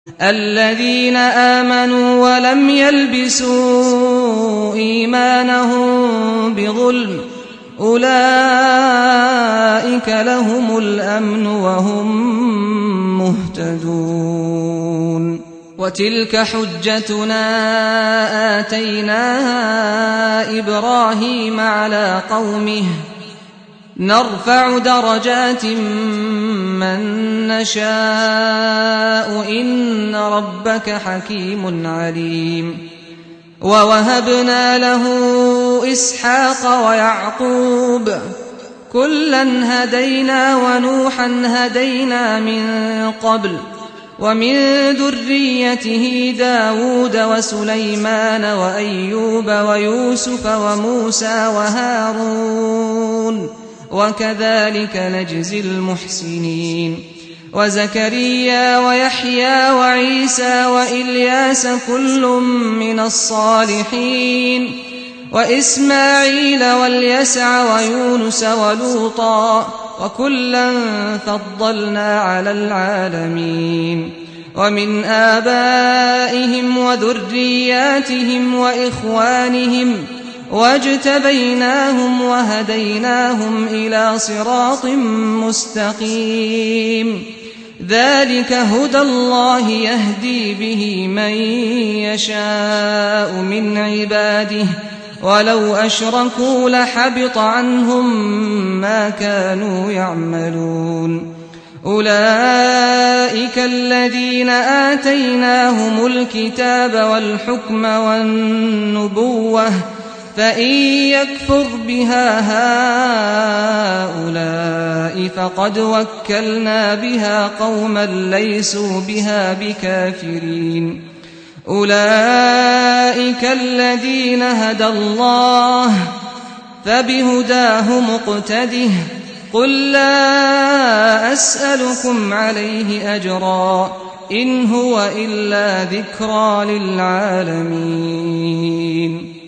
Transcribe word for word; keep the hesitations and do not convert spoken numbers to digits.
الذين آمنوا ولم يلبسوا إيمانهم بظلم أولئك لهم الأمن وهم مهتدون. وتلك حجتنا آتيناها إبراهيم على قومه نرفع درجات من نشاء إن ربك حكيم عليم. ووهبنا له إسحاق ويعقوب كلا هدينا ونوحا هدينا من قبل ومن ذريته داود وسليمان وأيوب ويوسف وموسى وهارون وكذلك نجزي المحسنين. وزكريا ويحيى وعيسى وإلياس كل من الصالحين وإسماعيل واليسع ويونس ولوطا وكلا فضلنا على العالمين. ومن آبائهم وذرياتهم وإخوانهم واجتبيناهم وهديناهم إلى صراط مستقيم. ذلك هدى الله يهدي به من يشاء من عباده ولو أشركوا لحبط عنهم ما كانوا يعملون. أولئك الذين آتيناهم الكتاب والحكم والنبوة فإن يكفر بها هؤلاء فقد وكلنا بها قوما ليسوا بها بكافرين. أولئك الذين هدى الله فبهداه مقتده قل لا أسألكم عليه أجرا إن هو إلا ذكرى للعالمين.